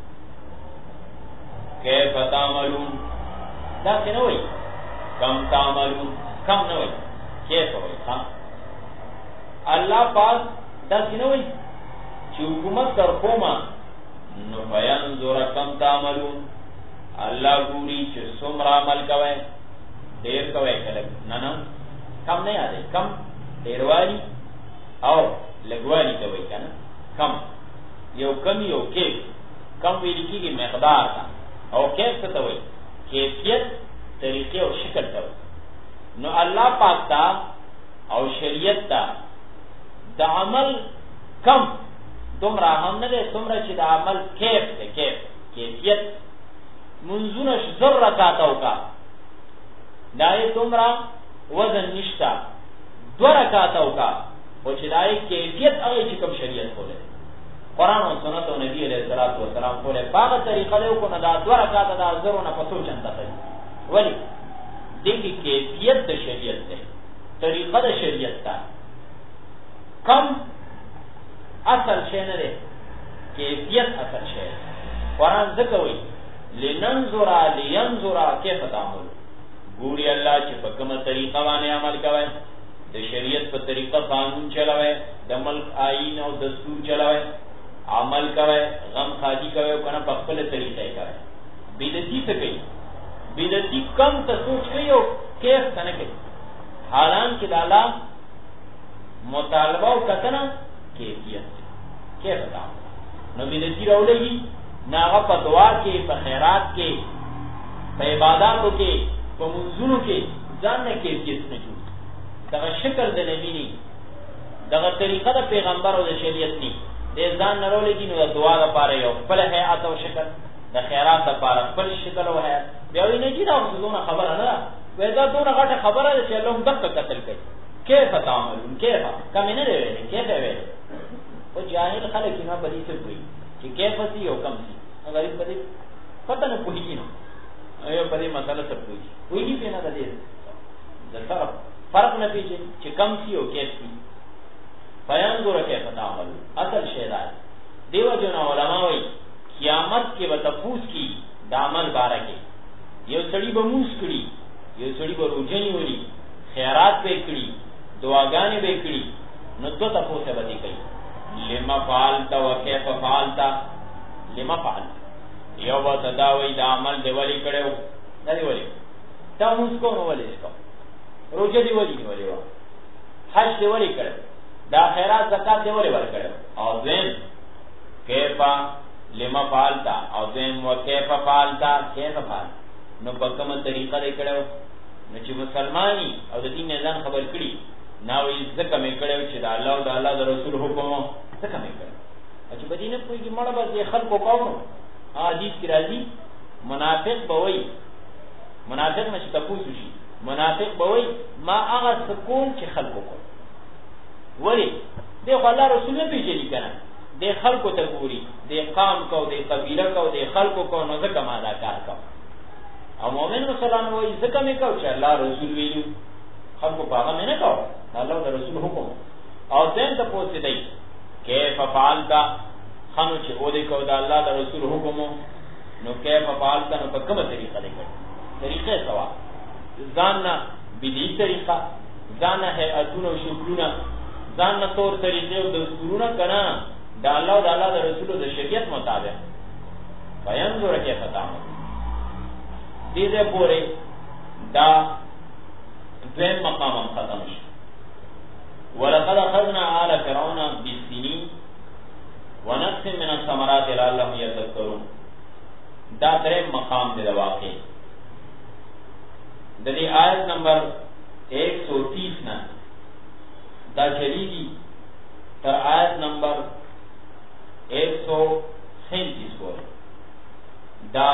کیف تعملون. دا څنګه وي کم تعملون کم نه وي کیف وي. ها الله پاک دا څنګه وي چې حکومت در کومه نو فینظر کم تعملون. الله ګوري چې څومره عمل کوي. ډیر کوي کله نه نه کم نه یادې کم ډیروالي او لګوالي کوي کنه. کم یو کم یو کیف. کم ویل کېږي مقدار تا او کیف څه وایي کیفیت طریقې او شکل ته. نو الله پاک تا او شریعت تا د عمل کم دومره هم نه دی څومره چې د عمل کیف دی. کیفیت منځونه زر رکعات وکا دای دومره وزن نشتا 2 رکعات وکا او چې دای کیفیت هغه چې کوم شریعت کوله قرآن او سنت او نبی علیہ الصلوۃ والسلام کوله باغه طریقه له کو نه دا 2 رکعات دا زرونه پسو چنده کوي. ولی دغه کیفیت د شریعت ده طریقه د شریعت ده. کم اصل شی نه ده کیفیت اصل شی. قرآن ذکر وی لننظر لینظر کیف تعمل. ګوري الله چې په کومه طریقه باندې عمل کوي. د شریعت په طریقه قانون چلاوي. د ملک آئین او دستور چلاوي. عمل کوي. غم خادي کوي او کنه په خپل طریقې کوي. بدعتي څه کوي. بدعتي کم ته سوچ کوي او کیف څنګه کوي. حالانکه د الله مطالبه او کتنه کیفیت کیف تعمل. نو بدعتي راولېږي ناغه په دعا کې په خیرات کې په عبادتو کې په منځونو کې ځان نه کیفیت نه جوړ. دغه شکل د نبی نه دغه طریقه د پیغمبر او د شریعت نه د ځان نه راولېږي. نو د دعا لپاره یو خپل هيئت او شکل د خیرات لپاره خپل شکل او هيئت. بیا وی نه جوړه څونه خبره نه وای دا دونه غټه خبره ده چې الله هم دغه قتل کوي. کیف تعملون کیف کم نه دی ویل کیف ویل او جاهل خلک نه په دې څه کوي چې کیف سي او کم سي. غریب په دې پته نه پوهیږي. نو ایو په دې مسله څه پوهیږي په نه ده د طرف فرق نه پیږي چې کم سي او کیف سي. فینظر کیف تعملون اصل شی دا دیو جن علماء وایي قیامت کې به تفوس کی د عمل باره کې. یو سړی به موس کړي یو سړی به روزنی ولي خیرات به کړي دعاګانې به کړي. نو دو تفوسه به دي کوي لما فعلت وكيف فعلت. لما فعلت یو به تداوی د عمل دی ولی کړو نه دی ولی تا موږ کو نو ولی اسکو روزه دی ولی نیولې و حج دی ولی کړو دا خیرات زکات دی ولی ور کړو او زين کیف لما فعلت او زين وكيف فعلت کیف فعلت. نو په کومه طریقه دی کړو. نو چې مسلمانی او د دین نه خبر کړي ناوې زکه مې کړو چې د الله او د الله د رسول حکم زکه مې کړو. چې بدینه کوئی مړه به خلکو کوو. حدیث کی راضی منافق بوي منافق نشي تاسو شي منافق بوي ما هغه سکون چې خلکو کو ولی دغه الله رسول نه پیژني کنه د خلکو ته ګوري د قوم کو د قبيله کو د خلکو کو نو ځکه ما دا کار کو. او مؤمن مسلمان وایي ځکه مې کو چې الله رسول ویلو خلکو په هغه نه کو الله د رسول حکم او دین ته پوښتې دی کیف فعلت خانو چې او دې کو د الله د رسول حکم نو کیف فعلت نو په کومه طریقه دی کړ. طریقې سوا ځان نه بدی طریقه ځان نه هيئتونه او شکلونه ځان نه تور طریقې او دستورونه کنا د الله او د الله د رسول د شریعت مطابق. فینظر کیف تعمل دې پورې دا دویم مقام ختم شو. ولقد اخذنا آل فرعون بالسنين ونقص من الثمرات لعلهم يذكرون. دا دریم مقام دے واقع دلی آیت نمبر 130 نا دا چلی گی تر آیت نمبر 137 کو دا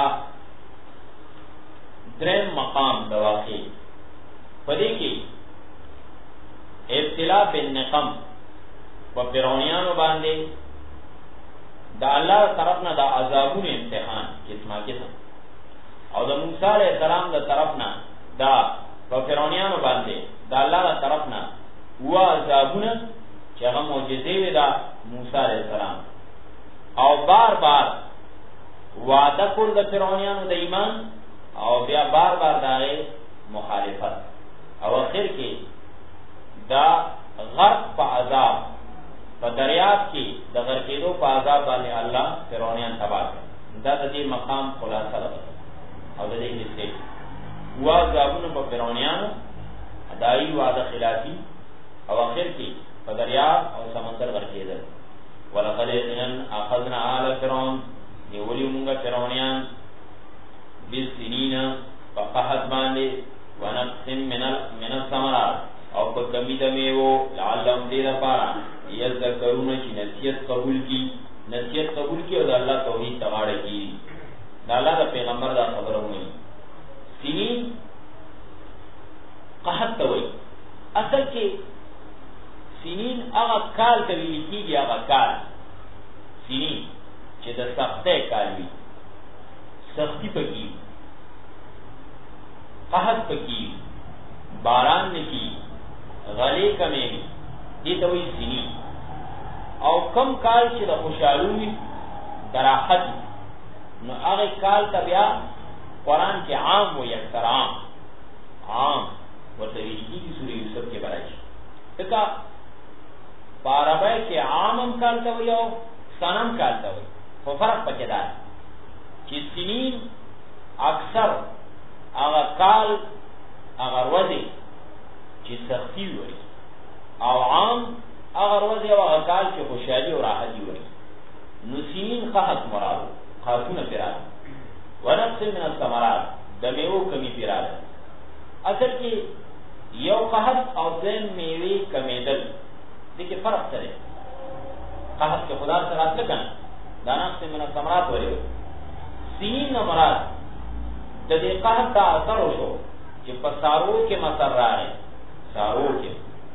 دریم مقام دا واقع پدې کې ابتلا بالنقم و فرعونیانو باندې دا الله طرفنا دا عذابون امتحان قسمه قسم او دا موسی علیہ السلام دا طرفنا دا فرعونیانو باندې دا الله طرفنا و عذابون چې هغه معجزې وي دا موسی علیہ السلام او بار بار وعده کول د فرعونیانو د ایمان او بیا بار بار داغه مخالفت او اخر کې دا غرق په عذاب په دریاب کې د غرقېدو په عذاب باندې الله فرعونیان تباہ کړ. دا د دې مقام خلاصه ده او د دې حصے وا عذابونه په فرعونیانو ادائی وعده خلافی او اخر کې په دریاب او سمندر غرقېدل. ولقد اخذنا آل فرعون نیولی مونږه فرعونیان بالسنین فقحت باندې ونقص من الثمرات او په کمی د میوو لعلهم دې لپاره یذکرون چې نصیحت قبول کی او د الله توحید تغاړه کی. د الله د پیغمبر دا خبره وایي سنین قحط ته وایي. اصل کې سنین هغه کال ته ویل کېږي، هغه کال سنین چې د سختۍ کال وي، سختی پکې قحط پکې باران نکی غلی کمی دی توی سنی. او کم کال چې د خوشحالوی دراحت نو هغه کال ته بیا قرآن کې عام و یکسر عام ورته ویل کېږي سورې یوسف کې براشي. ځکه په عربی کې عام هم کال ته وایي او سنم کال ته وایي، خو فرق پکې دا چې سنین اکثر هغه کال هغه ورځې چې سختی وي او عام هغه ورځې او هغه کال چې خوشحالي او راحتي وي. نو سنین قحط مراد خاصونه پیراد ونقص من الثمرات د میوو کمی پیراد. اصل کې یو قحط او ځین میوې کمیدل دې کې فرق سره قحط کې خدا سره راځي کنه دا نقص من الثمرات وایي. سنین مراد د دې قحط دا اثر وشو چې په سارو کې مسر راغی سارو کې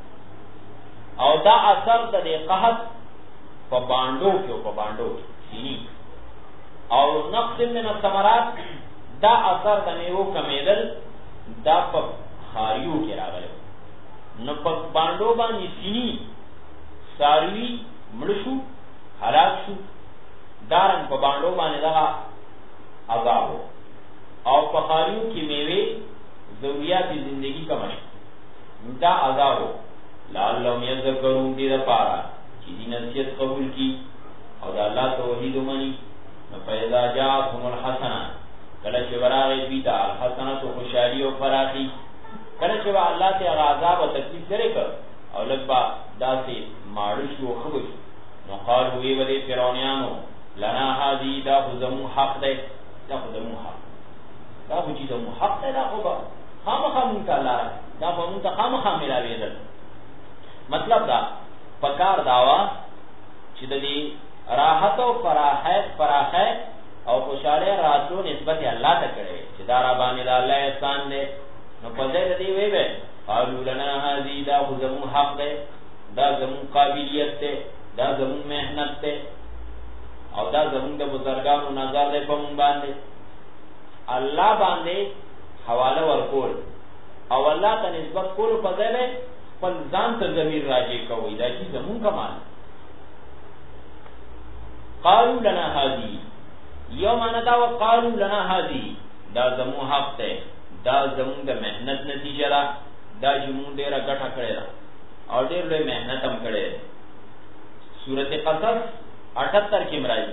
او دا اثر د دې قحط په باندو کې سینی او نقص من الثمرات دا اثر د میوو کمیدل دا په خاریو کې راغلی. نو په باندو باندې سینی ساروی مړشو هلاک شو، دارن په باندو باندې دا عذاب او په خاریو کې میوه ضروریات زندگی کمش دا عذاب لعلهم یذکرون دې لپاره چې دې نصیحت قبول کی او د الله توحید ومني. نو پیدا جاءهم الحسنه کله چې ورغی دوی ته الحسنه تو خوشالي او فراخي، کله چې الله ته عذاب او تکلیف درې کړ او لږه داسې ماړو شو خبر نو قالو وی ولې فرعونانو لنا هذه دا زمو حق دی، دا زمو حق دا چې زمو حق دی، دا خو خامخا مونږ ته الله دا به مونږ ته خامخا ملاوېدل. مطلب دا پکار داوا چې د دې راحت او فراخه او خوشاله راتلو نسبت الله ته کړي چې دا را باندې د الله احسان دی. نو په دې دې وی به قالو لنا هذه دا زمو حق دی، دا زمو قابلیت دی، دا زمو مهنت دی او دا زمو د بزرګانو نظر دی په مونږ باندې. الله باندې حواله ورکول او الله ته نسبت کول په ځای به خپل ځان ته ضمیر راجع کوي، دا چې زمون کمال. قالوا لنا هذه یوم انا وقالوا لنا هذه دا زمون حق ته، دا زمون د مهنت نتیجه را، دا زمون ډیره ګټه کړې ده او ډیر لوی مهنت هم کړې ده. سورۃ قصص 78 کې مرাজি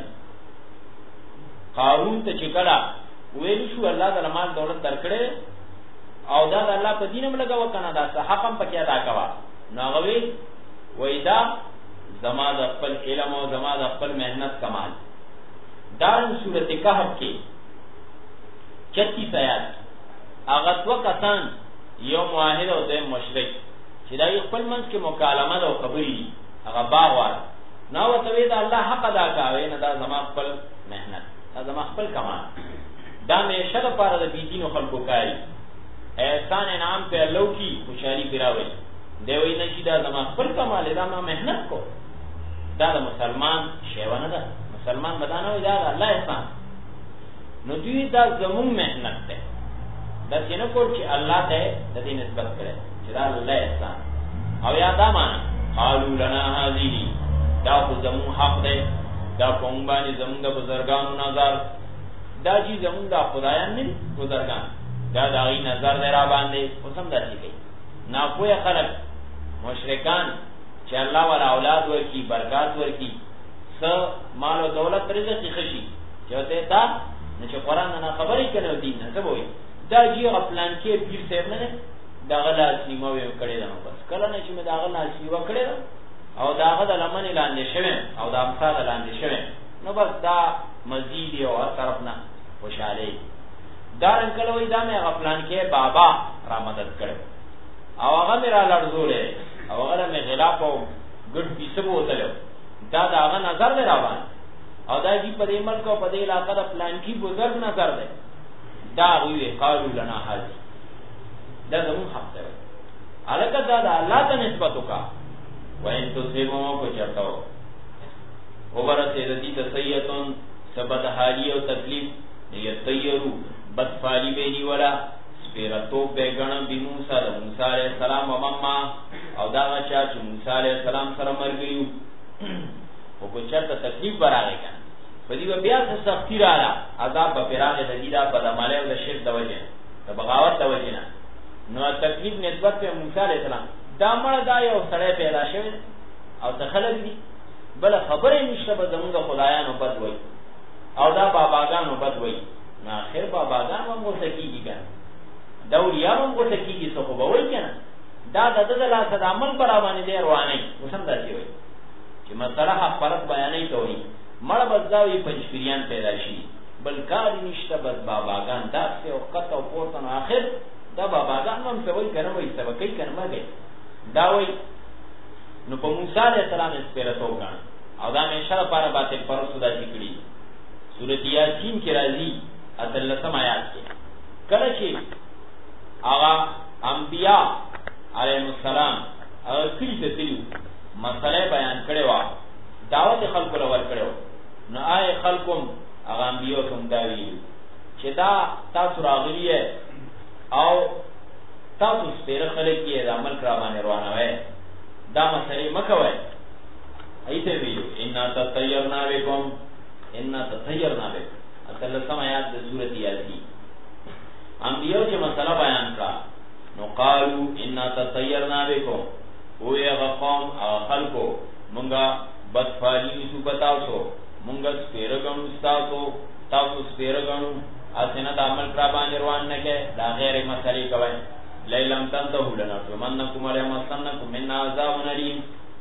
قارون ته چې کړه ویل شو الله د مال دولت درکړي او دا د الله په دین هم لګاو کنه دا حق هم پکې ادا کوا. نو هغه وای دا زما د خپل علم او زما د خپل مهنت کمال. دارن سورۃ کہف کې 36 آیات هغه تو کسان یو موحد او د مشرک چې دا خپل منځ کې مکالمه او خبري هغه باور نو وتوی دا الله حق ادا کوي نه دا زما خپل مهنت دا زما خپل کمال دا مې شر لپاره د دینو خلقو کوي احسان انعام په الله کی خوشالي پیراوي دی وی نه چې دا زما خپل کمال دا ما مهنت کو دا د مسلمان شیوانه ده مسلمان بدانه وي دا الله احسان نو دوی دا زمون مهنت ده دا څنګه کول چې الله ته د دې نسبت کړي چې دا الله احسان او یا دا معنا قالوا لنا هذه دا خو زمون حق ده دا کوم باندې زمون د بزرګانو نظر دا چې زمون د خدایان نه بزرګان دا دغه نظر دی را باندې قسم داسي کوي ناپوهه خلک مشرکان چې الله ولا اولاد ورکی برکات ورکی س مال او دولت رزق خشي چوته تا نه چې قران نه خبرې کړو دین نه څه وایي دا جی خپلان کې پیر صاحب نه داغه لاس نیمه وي کړی دا بس کله نه چې مې داغه لاس نیمه کړی او داغه د لمن لاندې شوه او د امثال لاندې شوه نو بس دا مزید یو طرف نه خوشاله دارن کله وای دا مې خپلان کې بابا را مدد کړو او هغه میرا لړزولې او هغه مې غلاف او ګډ پیسه بوتلو دا داغه نظر دی روان او دا دې په دې ملک او په دې علاقې د پلان کې بزرګ نظر دی دا وی قالو لنا حاضر دا زمون حق دی الکه دا د الله ته نسبت وکا وین تو سیمو کو چرتاو وبرته دې ته سیئتون سبد حالی او تکلیف یتیرو بدفالی بینی ولا سپیرتو بیگن بی موسیٰ دا موسیٰ علیہ السلام و مما او دا غچا چو موسیٰ علیہ السلام سر مرگریو و کچھ چرتا تکلیف براغی کن فدی و بیاد سختی رالا عذاب با پیراغ ددیدہ بدعمالی و دا شرک دا وجن دا بغاوت دا وجن نو تکلیف نسبت پہ موسیٰ علیہ السلام دا مر دا یو سڑے پیدا شوی او تخلق دی بل خبری نشتا با زمون دا خدایانو بد وی او دا باباگانو بد وی نا آخر باباگان هم غوطه کیگی کن دولیان هم غوطه کیگی سو خوبا وی کن دا دا دا لاسد عمل برابانی دی روانی وسم دا سی وی چه مسئله حق پرست بیانی تو وی مر بزداوی پنجپیریان پیدا شی بلکاری نشتا بز باباگان دا سی و قط و پورتن آخر دا باباگان هم سوی کنم وی سبکی کنم اگه دا وی نو پا موسیٰ علیہ السلام اسپیرتو کن او دا میشا دا پارا باطل پرستو دا چکڑی سورت یاسین کی رازی اتلسم آیات کے کلچے آغا انبیاء علیہ السلام اگر کلی تتلیو مسئلہ بیان کرے وا دعوت خلق لور کرے وا نو آئے خلقم آغا انبیاء کم داویلو چه دا تاسو راغلی ہے او تاسو سپیر خلقی ہے دا ملک رابان روانوے دا مسئلہ مکوے ایتے ویلو انا تطیرنا بکم انا تطیرنا بکم اتلسم آیات دا سورت یاسین انبیاء چه مسئلہ بیان کا نو قالو انا تطیرنا بکم اوی اغا قوم اغا خلقو منگا بدفالی نسو بتاوسو منگا سپیرگنو ستاسو تاسو سپیرگنو اسینا دا عمل کرابان روان نکے دا غیر مسئلے کوئے لیلم تنتہو لنرجمنکم علیہ مستنکم من عذاب علیم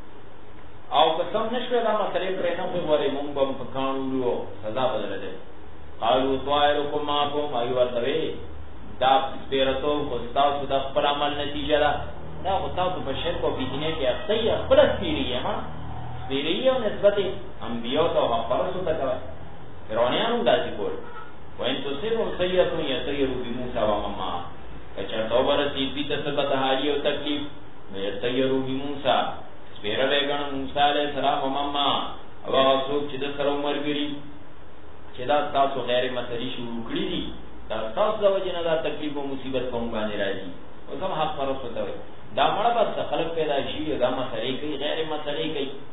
او قسم نشوی دا مسئلے پر نخوی ولی منبم پکانولو سزا بدل دے قالو طائرکم ماکم ایوہ توی دا سپیرتو خستاسو دا خپل عمل نتیجہ دا خستاسو پر شرک و بیدینے کے اختی اخبر سپیری ہے سپیری ہے و نسبت انبیاء تو حق پرسو تکوئے فرونیانو دا سکول وَإِن تُصِبْهُمْ سَيِّئَةٌ يَطَّيَّرُوا بِمُوسَىٰ وَمَمَّا کچرتو برسی بیت سبت حالی و تکلیف وَيَطَّيَّرُوا بِمُوسَىٰ سپیرہ بیگن موسیٰ علیہ السلام ومما او آسوک چی دا سر عمر گری چی دا ستاسو غیر مسئلی شروع کری دی دا ستاسو دا وجہ دا تکلیف و مصیبت کون بانی راجی او سم حق پرس ہوتا ہوئی دا مرا بس خلق پیدا شیئی دا مسئلے کئی غیر مسئلے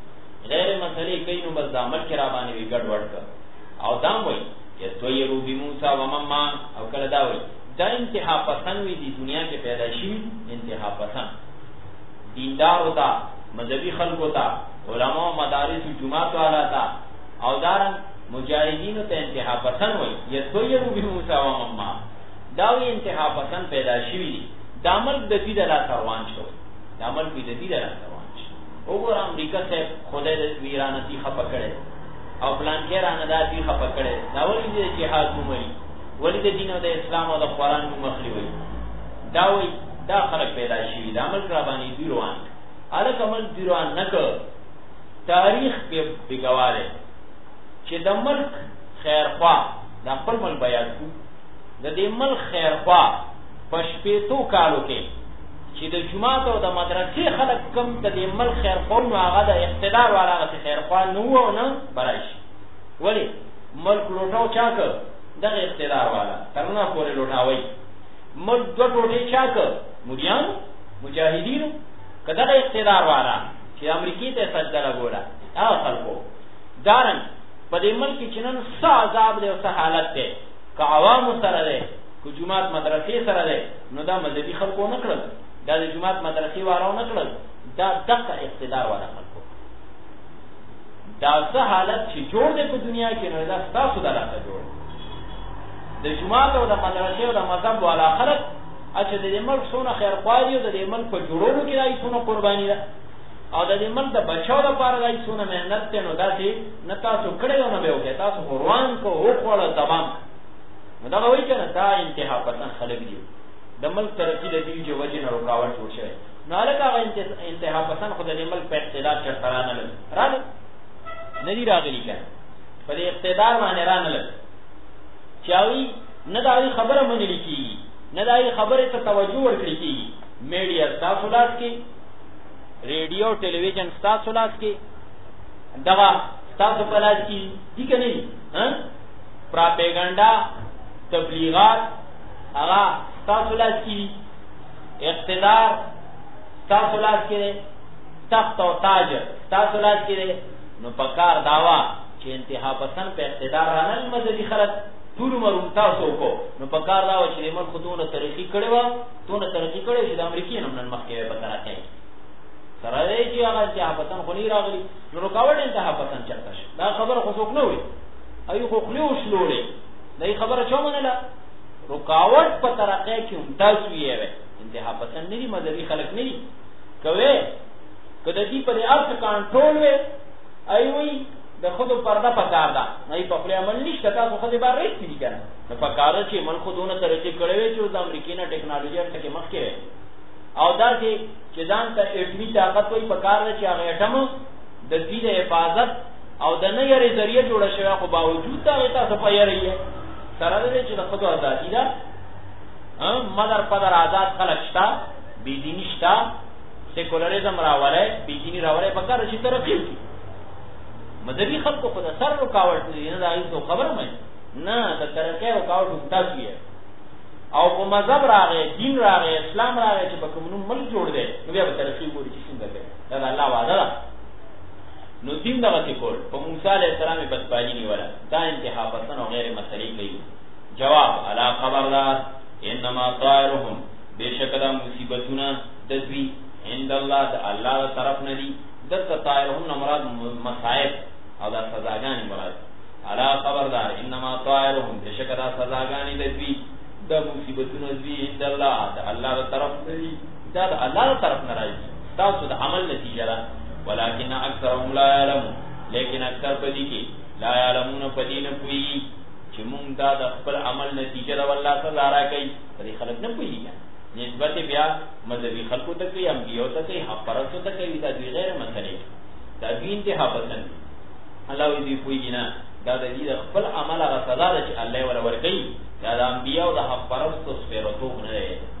کئی نو بس دا عمل کرا بانی بھی گڑ وڑ کر او دام وئی یتویرو بی موسیٰ ومما او کل دا وئی دا انتہا پسند وی دی دنیا کے پیدا شیئی انتہا پسند دیندار ہوتا مذہبی خلق ہوتا علماء مدارس جماعت والا تا او دارن مجاہدین تا انتہا پسند ہوئی یتویرو بی موسیٰ ومما داوی انتہا پسند پیدا شیئی دی دا ملک دا دید اللہ سروان شو دا ملک دا دید اللہ سروان شو وګور امریکا ته خدای د ویرانتی خپه کړي او پلان کې رانه داتي خپه کړي دا ولې د جهاد ومري ولې د دین او د اسلام او د قران مخلي وي دا وي دا خلک پیدا شي د عمل را باندې دیروان الک عمل دیروان نه کو تاریخ په بګواله چې د ملک خیرخوا د خپل مل بیان کو د دې ملک خیرخوا پښپېتو کالو کې چې د جماعت او د مدرسې خلک کم د دې ملک خیرخوا نو هغه د اقتدار والا غته خیرخوا نو و نه برایش ولی ملک لوټاو چاک دغه اقتدار والا ترونه پورې لوټاوي ملک دوه ټوټې چاک مليان مجاهدین کله اقتدار والا چې امریکای ته سجده لګولا هغه خلکو دارن په دې ملک کې نن څه عذاب دی او څه حالت دی که عوام سره دی که جماعت مدرسې سره دی نو دا مذهبي خلکو نه کړل دا د جماعت مدرسې وارو نه کړل دا دغه اقتدار والا خلکو دا څه حالت چې جوړ دی په دنیا کې نو دا تاسو دلته جوړ د جماعت او د مدرسې او د مذهب والا خلک چې د دې ملک څونه خیر خوایي او د دې ملک په جوړولو کې راځي څونه قرباني ده او د دې ملک د بچاو لپاره راځي څونه مهنت ته نو داسې نه تاسو کړی نه به وکړي تاسو قربان کو او خپل تمام نو دا وایي کنه دا انتها پسند خلک دي د ملک ترقی د دې جو وجه نه رکاوټ جوړ شوی نو الکه انتها پسند خو د دې ملک په اقتدار چرترانه راځي نه دی راغلی کنه په دې اقتدار باندې رانه چاوي نه دا خبره منل کیږي نه دا خبره ته توجه ورکړي کیږي میډیا تاسو لاس کې ریډیو ټلویزیون تاسو لاس کې دغه تاسو په لاس کې دي کني ها پروپاګاندا تبلیغات هغه تاسو لاس کې اقتدار تاسو لاس کې تخت او تاج تاسو لاس کې نو پکار داوا چې انتها پسند په اقتدار رانه مذهبي خلک ټول مرون تاسو کو نو پکار داوا چې موږ خودونه ترقی کړي و تونه ترقی کړي چې د امریکای نن مخکې به تر راځي سره دې چې هغه انتها پسند خو نه راغلي نو رکاوټ انتها پسند چرته شي دا خبره خو څوک نه وي ایو خو خلیو شلولې دا خبره چا منله رکاوټ په ترقی کې هم تاسو یې انتها پسند نه دي مذهبي خلک نه دي کوي کله دې په اړه کنټرول وي ایوي د خود پرده پکار ده نه په خپل عمل نشته تاسو خو دې بار رېستې دي کنه نو پکار چې من خودونه ترقی کړي وي چې د امریکای نه ټیکنالوژي ټکه مخکې او دا چې ځان ته اټمی طاقت وي پکار ده چې هغه اټم د دې د حفاظت او د نه یری ذریعہ جوړ شوی خو باوجود دا تاسو په یری سره دې چې د خود ازادي ده مدر پدر آزاد خلق شتا بيدینی شتا سیکولریزم راوړای بيدینی راوړای پکار چې ترقی وکړي مذهبي خلکو خو د سر رکاوټ نه دا هیڅ خبره مې نه د ترقی رکاوټ تاسو یې او په مذهب راغی دین راغی اسلام راغی چې په کومو ملک جوړ دی نو بیا به ترقی وګوري چې څنګه دی دا الله وعده ده نو دین دغه کول په موسی علیه السلام بدپالی نیوله دا انتها پسند او غیر مسلې کوي جواب الا خبردار انما طائرهم بشکدا مصیبتونه دزوی عند الله د الله طرف نه دي دغه طائرهم مراد مصائب او دا سزاګانی مراد الا خبردار انما طائرهم بشکدا سزاګانی دزوی د مصیبتونو دزوی عند الله د الله طرف نه دي دا د الله طرف نه راځي تاسو د عمل نتیجه ده ولكن اکثرهم لا يعلمون لیکن اکثر پدې کې لا يعلمون پدې نه پوي چې مونږ دا د خپل عمل نتیجه ده والله تعالی راکړي پدې خلک نه پوي نسبت بیا مذهبي خلکو ته کوي انبيو ته کوي حق پرستو ته کوي دا دوی غیر مسلې دا دین ته حافظن الله دې پوي نه دا د دې خپل عمل هغه سزا ده چې الله ور ورکړي دا د انبيو د حق پرستو سپیرتوب نه